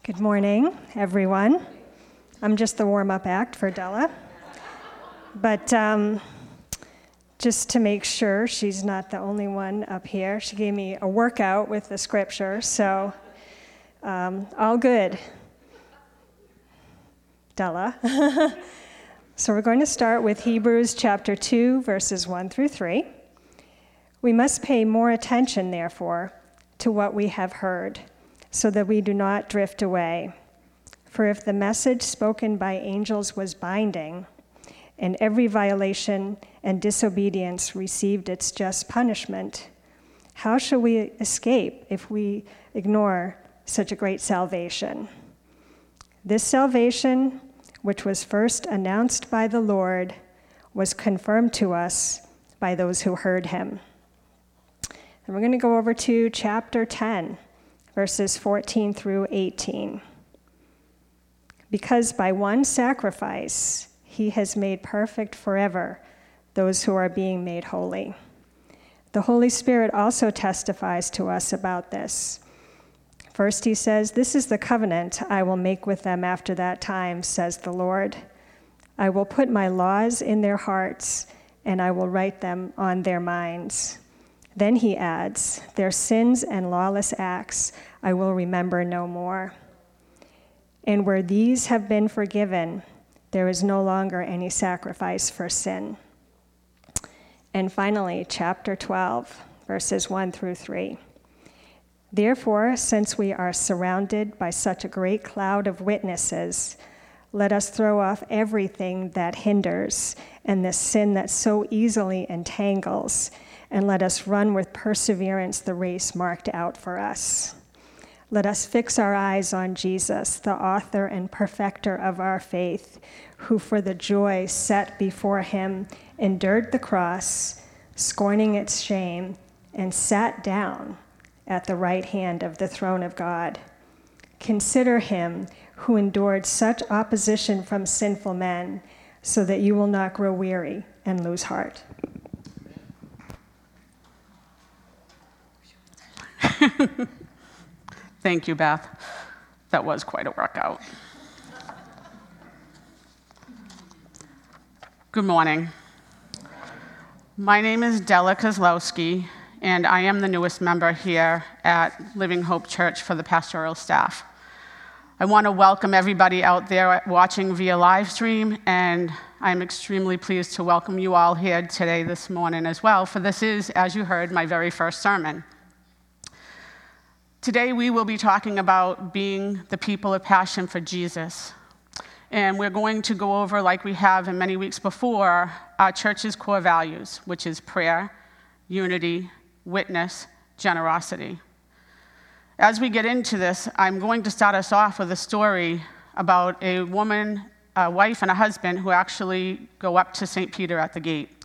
Good morning, everyone. I'm just the warm-up act for Della. But just to make sure she's not the only one up here, she gave me a workout with the scripture, so all good. Della. So we're going to start with Hebrews chapter 2, verses 1 through 3. We must pay more attention, therefore, to what we have heard, so that we do not drift away. For if the message spoken by angels was binding, and every violation and disobedience received its just punishment, how shall we escape if we ignore such a great salvation? This salvation, which was first announced by the Lord, was confirmed to us by those who heard him. And we're going to go over to chapter 10, verses 14 through 18. Because by one sacrifice he has made perfect forever those who are being made holy. The Holy Spirit also testifies to us about this. First he says, "This is the covenant I will make with them after that time, says the Lord. I will put my laws in their hearts, and I will write them on their minds." Then he adds, "Their sins and lawless acts I will remember no more. And where these have been forgiven, there is no longer any sacrifice for sin." And finally, chapter 12, verses 1 through 3. "Therefore, since we are surrounded by such a great cloud of witnesses, let us throw off everything that hinders and the sin that so easily entangles, and let us run with perseverance the race marked out for us. Let us fix our eyes on Jesus, the author and perfecter of our faith, who for the joy set before him endured the cross, scorning its shame, and sat down at the right hand of the throne of God. Consider him who endured such opposition from sinful men, so that you will not grow weary and lose heart." Thank you, Beth. That was quite a workout. Good morning. My name is Della Kozlowski, and I am the newest member here at Living Hope Church for the pastoral staff. I want to welcome everybody out there watching via live stream, and I'm extremely pleased to welcome you all here today this morning as well, for this is, as you heard, my very first sermon. Today we will be talking about being the people of passion for Jesus. And we're going to go over, like we have in many weeks before, our church's core values, which is prayer, unity, witness, generosity. As we get into this, I'm going to start us off with a story about a woman, a wife and a husband who actually go up to St. Peter at the gate.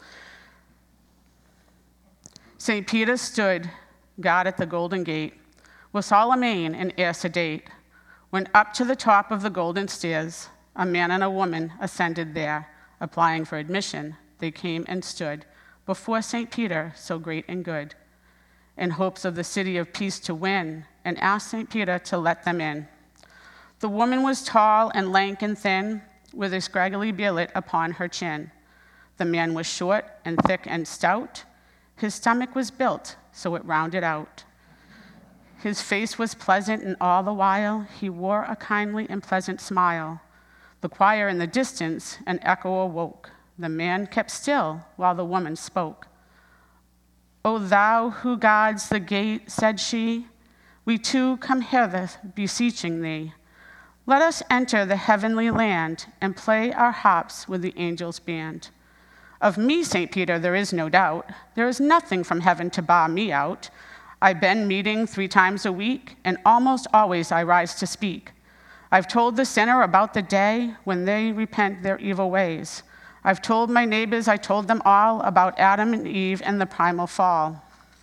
St. Peter stood guard at the golden gate, with Solomon and air sedate. When up to the top of the golden stairs, a man and a woman ascended there. Applying for admission, they came and stood before St. Peter, so great and good, in hopes of the city of peace to win, and asked St. Peter to let them in. The woman was tall and lank and thin, with a scraggly beardlet upon her chin. The man was short and thick and stout. His stomach was built so it rounded out. His face was pleasant, and all the while he wore a kindly and pleasant smile. The choir in the distance an echo awoke. The man kept still while the woman spoke. "O thou who guards the gate," said she, "we too come hither beseeching thee. Let us enter the heavenly land and play our harps with the angels' band. Of me, St. Peter, there is no doubt. There is nothing from heaven to bar me out. I've been meeting 3 times a week, and almost always I rise to speak. I've told the sinner about the day when they repent their evil ways. I've told my neighbors, I told them all about Adam and Eve and the primal fall.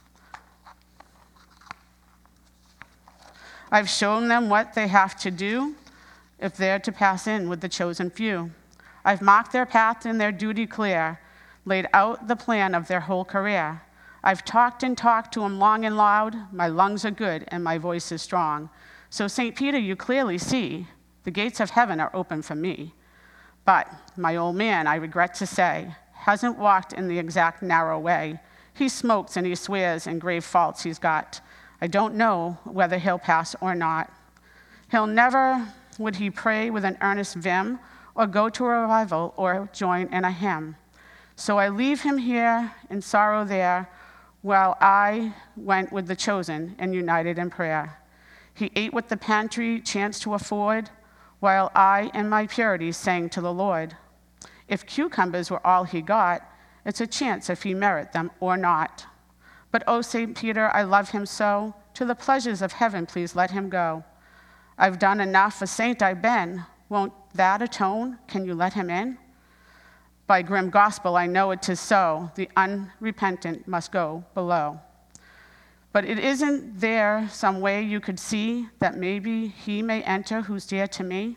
I've shown them what they have to do if they're to pass in with the chosen few. I've marked their path and their duty clear, laid out the plan of their whole career. I've talked and talked to them long and loud. My lungs are good and my voice is strong. So, St. Peter, you clearly see, the gates of heaven are open for me. But my old man, I regret to say, hasn't walked in the exact narrow way. He smokes and he swears and grave faults he's got. I don't know whether he'll pass or not. He'll never, would he pray with an earnest vim, or go to a revival, or join in a hymn. So I leave him here in sorrow there, while I went with the chosen and united in prayer. He ate what the pantry chanced to afford, while I in my purity sang to the Lord. If cucumbers were all he got, it's a chance if he merit them or not. But oh, St. Peter, I love him so, to the pleasures of heaven please let him go. I've done enough, a saint I've been, won't that atone? Can you let him in? By grim gospel I know it is so, the unrepentant must go below. But it isn't there some way you could see that maybe he may enter who's dear to me?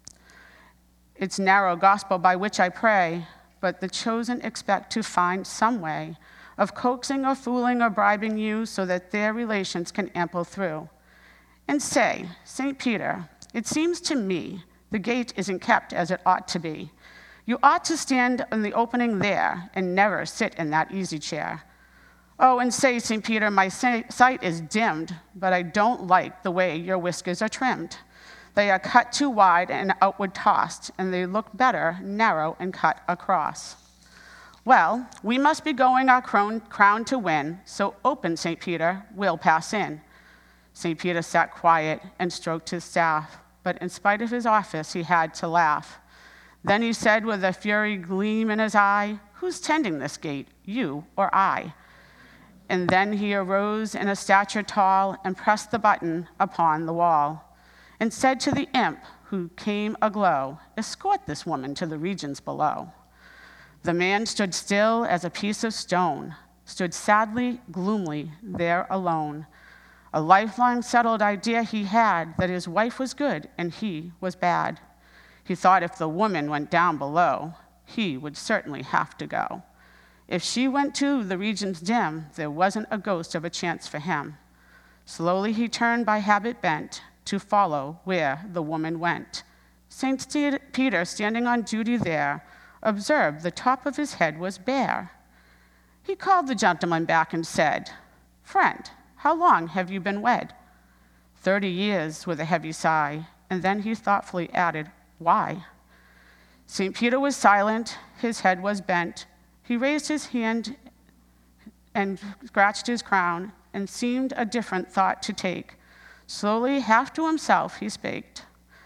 It's narrow gospel by which I pray, but the chosen expect to find some way of coaxing or fooling or bribing you so that their relations can ample through. And say, St. Peter, it seems to me the gate isn't kept as it ought to be. You ought to stand in the opening there and never sit in that easy chair. Oh, and say, St. Peter, my sight is dimmed, but I don't like the way your whiskers are trimmed. They are cut too wide and outward tossed, and they look better narrow and cut across. Well, we must be going our crown to win, so open, St. Peter, we'll pass in. St. Peter sat quiet and stroked his staff, but in spite of his office, he had to laugh. Then he said with a fury gleam in his eye, who's tending this gate, you or I? And then he arose in a stature tall and pressed the button upon the wall and said to the imp who came aglow, escort this woman to the regions below. The man stood still as a piece of stone, stood sadly, gloomily there alone. A lifelong settled idea he had that his wife was good and he was bad. He thought if the woman went down below, he would certainly have to go. If she went to the regions dim, there wasn't a ghost of a chance for him. Slowly he turned by habit bent to follow where the woman went. St. Peter, standing on duty there, observed the top of his head was bare. He called the gentleman back and said, friend, how long have you been wed? 30 years, with a heavy sigh, and then he thoughtfully added, why? St. Peter was silent, his head was bent. He raised his hand and scratched his crown and seemed a different thought to take. Slowly, half to himself, he spake.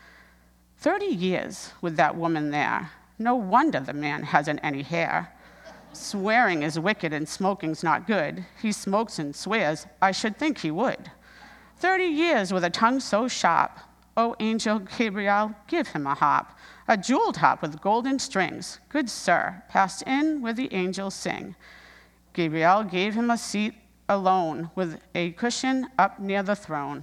30 years with that woman there. No wonder the man hasn't any hair. Swearing is wicked and smoking's not good. He smokes and swears, I should think he would. 30 years with a tongue so sharp. Oh, angel Gabriel, give him a harp. A jeweled harp with golden strings. Good sir, passed in where the angels sing. Gabriel gave him a seat alone with a cushion up near the throne.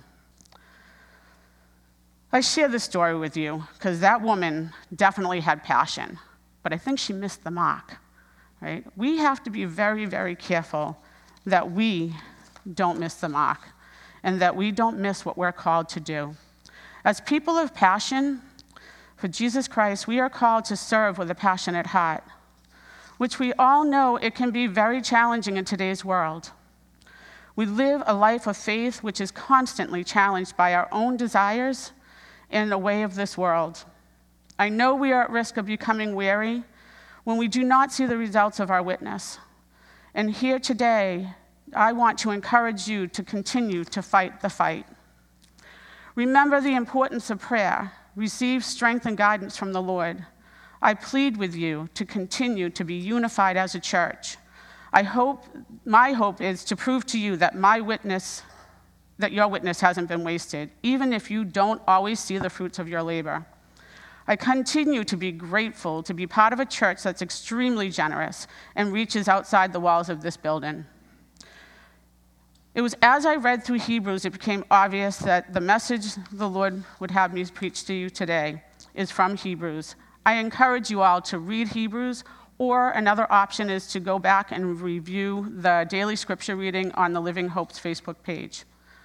I share this story with you because that woman definitely had passion, but I think she missed the mark, right? We have to be very, very careful that we don't miss the mark and that we don't miss what we're called to do. As people of passion for Jesus Christ, we are called to serve with a passionate heart, which we all know it can be very challenging in today's world. We live a life of faith which is constantly challenged by our own desires and the way of this world. I know we are at risk of becoming weary when we do not see the results of our witness. And here today, I want to encourage you to continue to fight the fight. Remember the importance of prayer. Receive strength and guidance from the Lord. I plead with you to continue to be unified as a church. My hope is to prove to you that your witness hasn't been wasted, even if you don't always see the fruits of your labor. I continue to be grateful to be part of a church that's extremely generous and reaches outside the walls of this building. It was as I read through Hebrews, it became obvious that the message the Lord would have me preach to you today is from Hebrews. I encourage you all to read Hebrews, or another option is to go back and review the daily scripture reading on the Living Hope's Facebook page.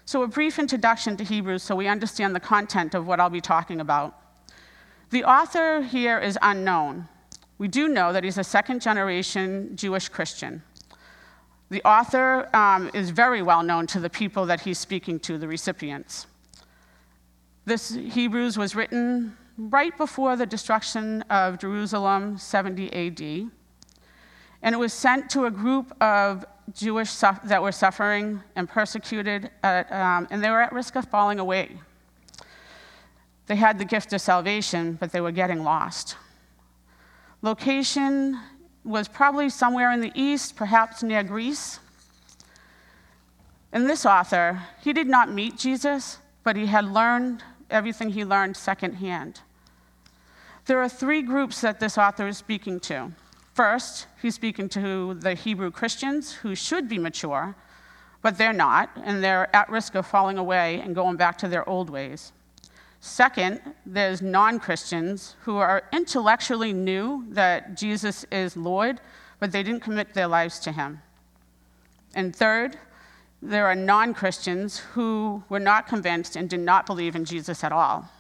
So a brief introduction to Hebrews so we understand the content of what I'll be talking about. The author here is unknown. We do know that he's a second-generation Jewish Christian. The author is very well known to the people that he's speaking to, the recipients. This Hebrews was written right before the destruction of Jerusalem, 70 AD, and it was sent to a group of Jewish that were suffering and persecuted, and they were at risk of falling away. They had the gift of salvation, but they were getting lost. Location was probably somewhere in the east, perhaps near Greece. And this author, he did not meet Jesus, but he had learned everything he learned secondhand. There are three groups that this author is speaking to. First, he's speaking to the Hebrew Christians who should be mature, but they're not, and they're at risk of falling away and going back to their old ways. Second, there's non-Christians who are intellectually knew that Jesus is Lord, but they didn't commit their lives to him. And third, there are non-Christians who were not convinced and did not believe in Jesus at all.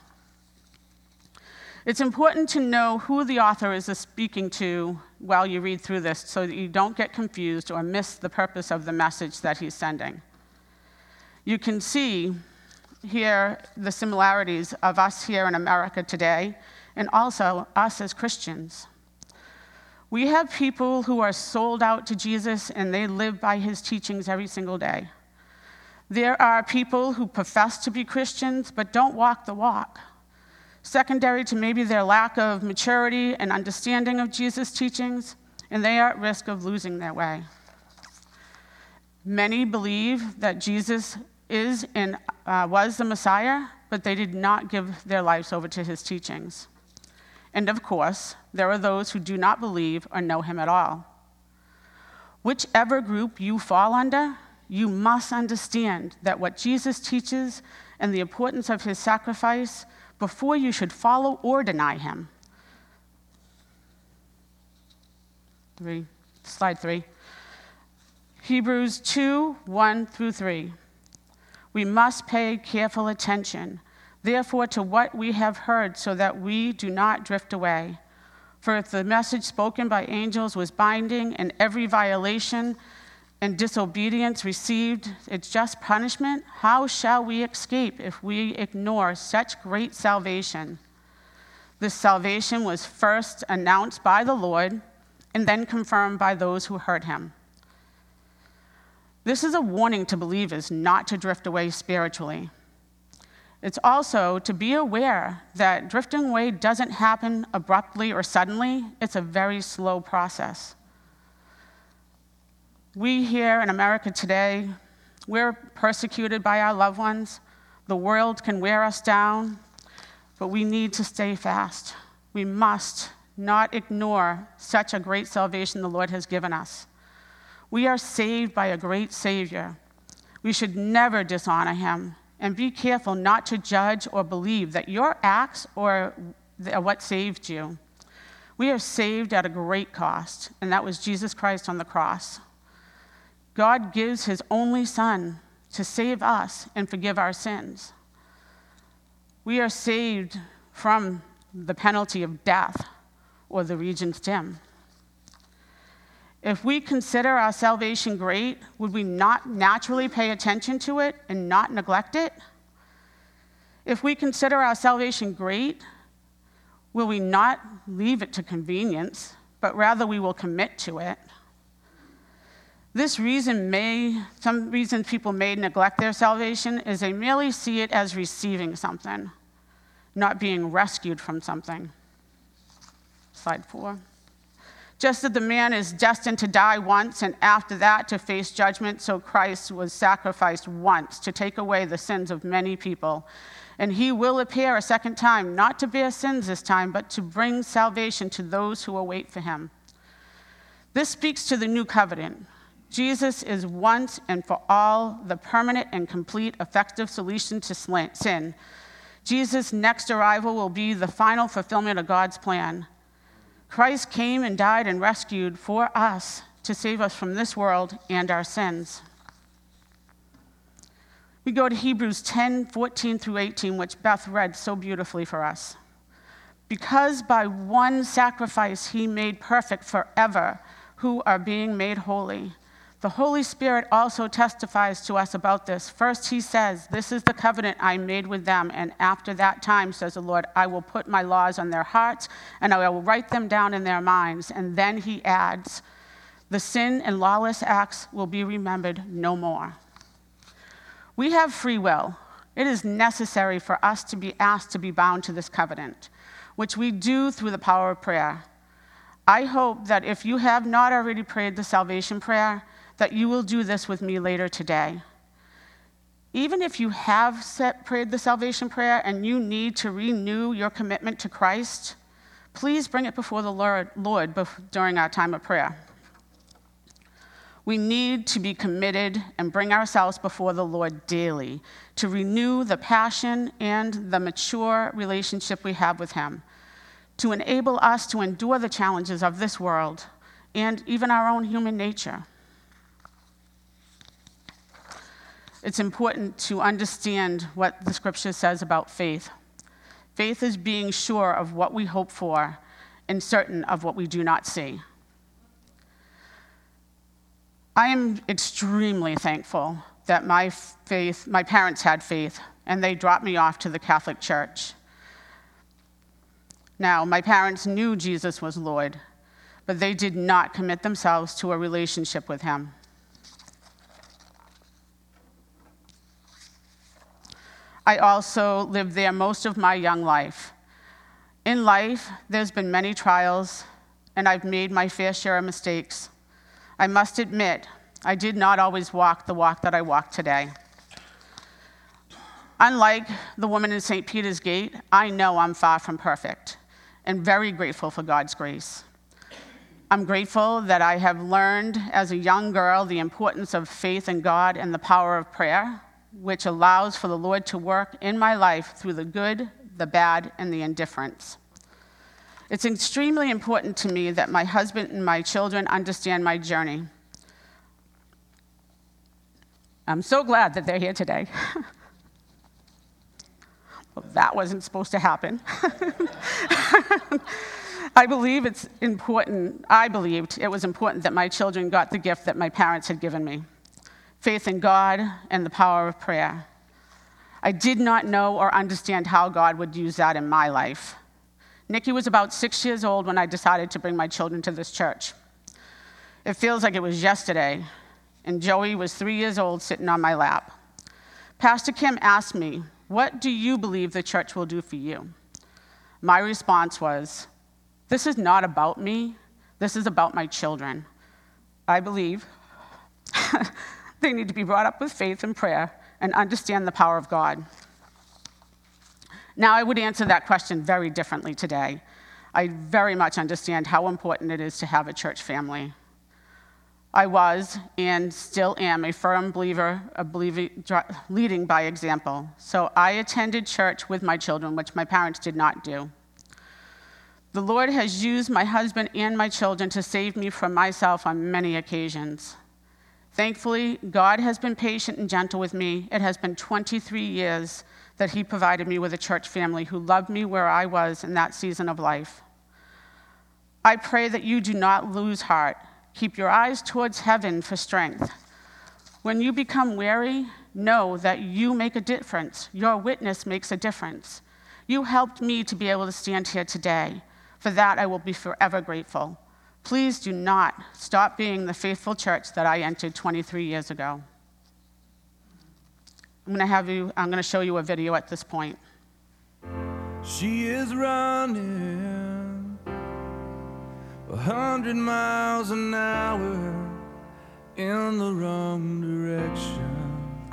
It's important to know who the author is speaking to while you read through this so that you don't get confused or miss the purpose of the message that he's sending. You can see here the similarities of us here in America today and also us as Christians. We have people who are sold out to Jesus and they live by his teachings every single day. There are people who profess to be Christians but don't walk the walk. Secondary to maybe their lack of maturity and understanding of Jesus' teachings, and they are at risk of losing their way. Many believe that Jesus is and was the Messiah, but they did not give their lives over to his teachings. And of course, there are those who do not believe or know him at all. Whichever group you fall under, you must understand that what Jesus teaches and the importance of his sacrifice before you should follow or deny him. Slide 3. Hebrews 2:1-3. We must pay careful attention, therefore, to what we have heard so that we do not drift away. For if the message spoken by angels was binding and every violation and disobedience received its just punishment, how shall we escape if we ignore such great salvation? This salvation was first announced by the Lord and then confirmed by those who heard him. This is a warning to believers not to drift away spiritually. It's also to be aware that drifting away doesn't happen abruptly or suddenly. It's a very slow process. We here in America today, we're persecuted by our loved ones. The world can wear us down, but we need to stay fast. We must not ignore such a great salvation the Lord has given us. We are saved by a great Savior. We should never dishonor him, and be careful not to judge or believe that your acts or what saved you. We are saved at a great cost, and that was Jesus Christ on the cross. God gives his only Son to save us and forgive our sins. We are saved from the penalty of death or the region's dim. If we consider our salvation great, would we not naturally pay attention to it and not neglect it? If we consider our salvation great, will we not leave it to convenience, but rather we will commit to it? Some reasons people may neglect their salvation is they merely see it as receiving something, not being rescued from something. Slide 4. Just as the man is destined to die once and after that to face judgment, so Christ was sacrificed once to take away the sins of many people. And he will appear a second time, not to bear sins this time, but to bring salvation to those who await for him. This speaks to the new covenant. Jesus is once and for all the permanent and complete effective solution to sin. Jesus' next arrival will be the final fulfillment of God's plan. Christ came and died and rescued for us to save us from this world and our sins. We go to Hebrews 10:14 through 18, which Beth read so beautifully for us. Because by one sacrifice he made perfect forever who are being made holy. The Holy Spirit also testifies to us about this. First, he says, "This is the covenant I made with them, and after that time, says the Lord, I will put my laws on their hearts, and I will write them down in their minds." And then he adds, "The sin and lawless acts will be remembered no more." We have free will. It is necessary for us to be asked to be bound to this covenant, which we do through the power of prayer. I hope that if you have not already prayed the salvation prayer, that you will do this with me later today. Even if you have prayed the salvation prayer and you need to renew your commitment to Christ, please bring it before the Lord during our time of prayer. We need to be committed and bring ourselves before the Lord daily to renew the passion and the mature relationship we have with him, to enable us to endure the challenges of this world and even our own human nature. It's important to understand what the scripture says about faith. Faith is being sure of what we hope for and certain of what we do not see. I am extremely thankful that my parents had faith, and they dropped me off to the Catholic Church. Now, my parents knew Jesus was Lord, but they did not commit themselves to a relationship with him. I also lived there most of my young life. In life, there's been many trials, and I've made my fair share of mistakes. I must admit, I did not always walk the walk that I walk today. Unlike the woman in St. Peter's Gate, I know I'm far from perfect and very grateful for God's grace. I'm grateful that I have learned as a young girl the importance of faith in God and the power of prayer, which allows for the Lord to work in my life through the good, the bad, and the indifference. It's extremely important to me that my husband and my children understand my journey. I'm so glad that they're here today. Well, that wasn't supposed to happen. I believed it was important that my children got the gift that my parents had given me: faith in God and the power of prayer. I did not know or understand how God would use that in my life. Nikki was about 6 years old when I decided to bring my children to this church. It feels like it was yesterday, and Joey was 3 years old sitting on my lap. Pastor Kim asked me, "What do you believe the church will do for you?" My response was, "This is not about me. This is about my children. I believe they need to be brought up with faith and prayer and understand the power of God." Now, I would answer that question very differently today. I very much understand how important it is to have a church family. I was and still am a firm believer of leading by example. So I attended church with my children, which my parents did not do. The Lord has used my husband and my children to save me from myself on many occasions. Thankfully, God has been patient and gentle with me. It has been 23 years that he provided me with a church family who loved me where I was in that season of life. I pray that you do not lose heart. Keep your eyes towards heaven for strength. When you become weary, know that you make a difference. Your witness makes a difference. You helped me to be able to stand here today. For that, I will be forever grateful. Please do not stop being the faithful church that I entered 23 years ago. I'm going to show you a video at this point. She is running 100 miles an hour in the wrong direction.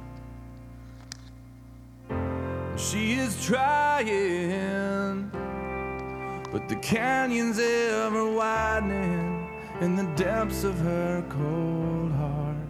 She is trying, but the canyon's ever widening in the depths of her cold heart.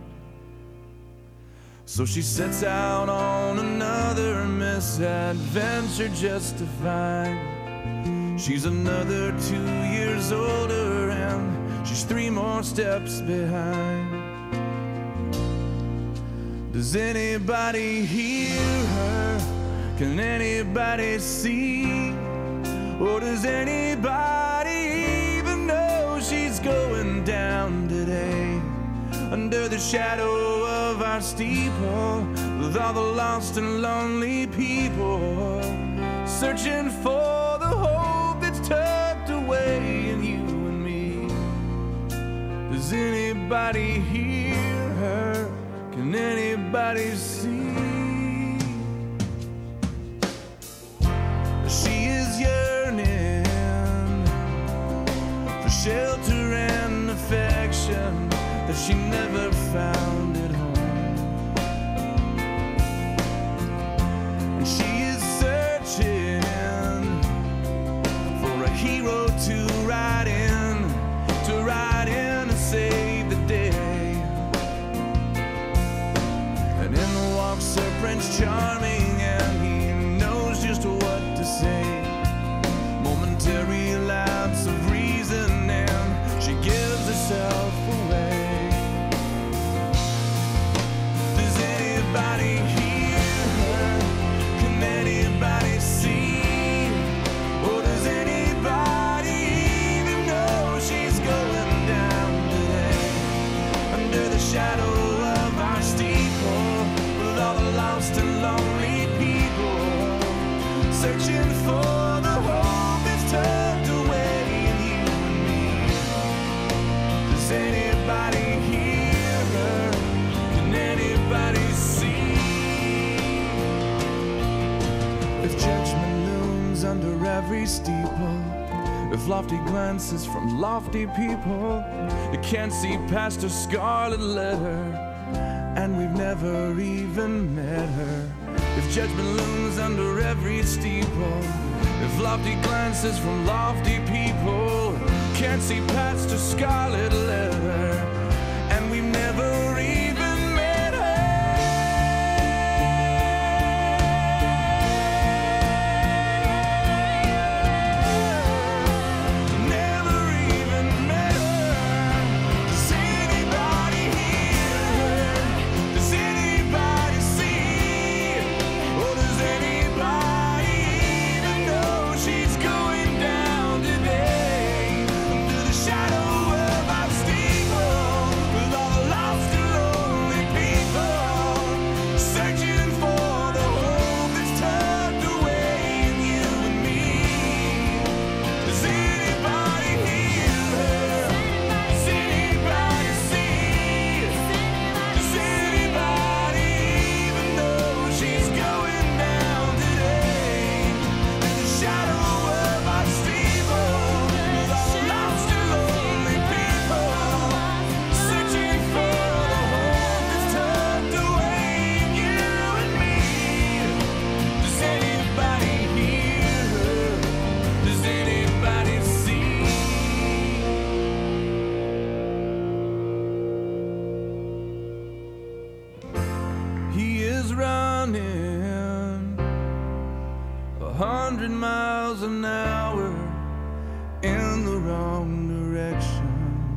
So she sets out on another misadventure just to find she's another 2 years older and she's 3 more steps behind. Does anybody hear her? Can anybody see? Or does anybody even know she's going down today? Under the shadow of our steeple, with all the lost and lonely people, searching for the hope that's tucked away in you and me. Does anybody hear her? Can anybody see? She is yearning for shelter and affection that she never found at home. And she is searching for a hero to ride in and save the day. And in walks her Prince Charming, and he knows just what to say. Momentary lapse of reason, and she gives herself away. Does anybody hear her? Can anybody see? Or does anybody even know she's going down today? Under the shadow of our steeple, with all the lost and lonely people, searching for the hope that's tucked away in you and me. Does anybody hear her? Can anybody see? If judgment looms under every steeple, if lofty glances from lofty people, you can't see past her scarlet letter, and we've never even met her. If judgment looms under every steeple, if lofty glances from lofty people can't see past her scarlet letter, and we've never even met her. Never even met her. Does anybody hear her? Does anybody see? Or does anybody even know she's going down today? Under the shadow of our steeple, with all the lost and lonely people, searching for the hope that's tucked away in you and me. Does anybody hear her? Does anybody see? Does anybody even know she's going down today? In the shadow of our steeple, with all the lost and lonely people, searching for the hope that's tucked away in you and me. Does anybody hear her? Does anybody see? He is running 100 miles an hour in the wrong direction.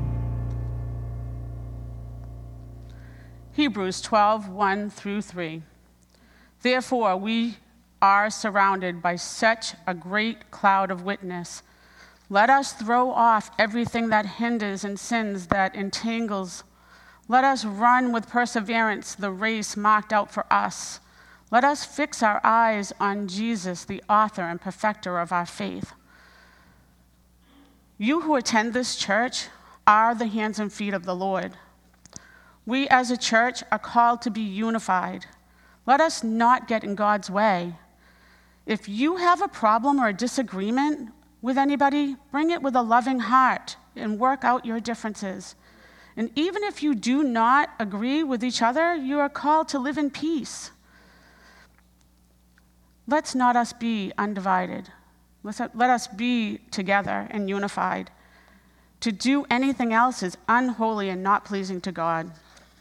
Hebrews 12:1-3. Therefore, we are surrounded by such a great cloud of witness. Let us throw off everything that hinders and sins that entangles. Let us run with perseverance the race marked out for us. Let us fix our eyes on Jesus, the author and perfecter of our faith. You who attend this church are the hands and feet of the Lord. We as a church are called to be unified. Let us not get in God's way. If you have a problem or a disagreement with anybody, bring it with a loving heart and work out your differences. And even if you do not agree with each other, you are called to live in peace. Let's not us be undivided. Let us be together and unified. To do anything else is unholy and not pleasing to God.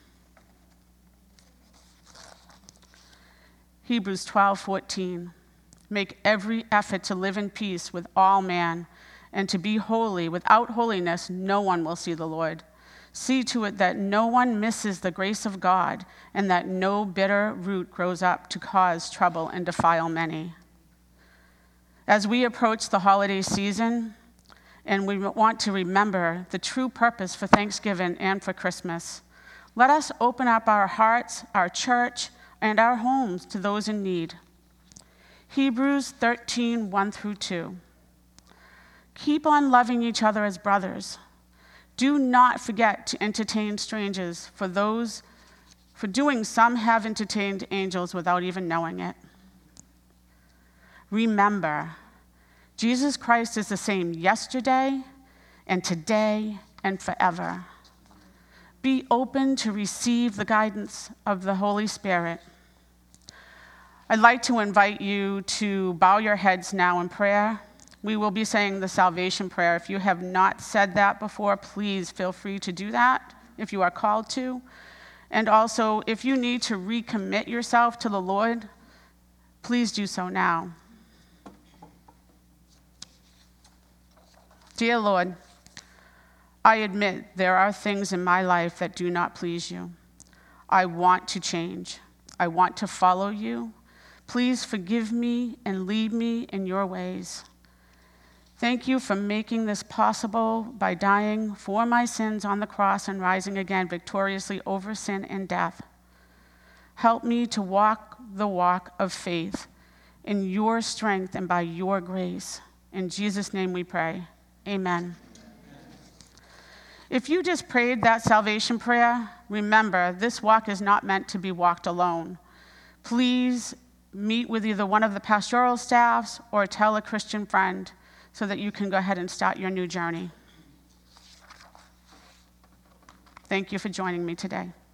Hebrews 12:14. Make every effort to live in peace with all men and to be holy. Without holiness, no one will see the Lord. See to it that no one misses the grace of God and that no bitter root grows up to cause trouble and defile many. As we approach the holiday season, and we want to remember the true purpose for Thanksgiving and for Christmas, let us open up our hearts, our church, and our homes to those in need. Hebrews 13, 1-2. Keep on loving each other as brothers. Do not forget to entertain strangers, for doing some have entertained angels without even knowing it. Remember, Jesus Christ is the same yesterday and today and forever. Be open to receive the guidance of the Holy Spirit. I'd like to invite you to bow your heads now in prayer. We will be saying the salvation prayer. If you have not said that before, please feel free to do that if you are called to. And also, if you need to recommit yourself to the Lord, please do so now. Dear Lord, I admit there are things in my life that do not please you. I want to change. I want to follow you. Please forgive me and lead me in your ways. Thank you for making this possible by dying for my sins on the cross and rising again victoriously over sin and death. Help me to walk the walk of faith in your strength and by your grace. In Jesus' name we pray. Amen. If you just prayed that salvation prayer, remember, this walk is not meant to be walked alone. Please meet with either one of the pastoral staffs or tell a Christian friend so that you can go ahead and start your new journey. Thank you for joining me today.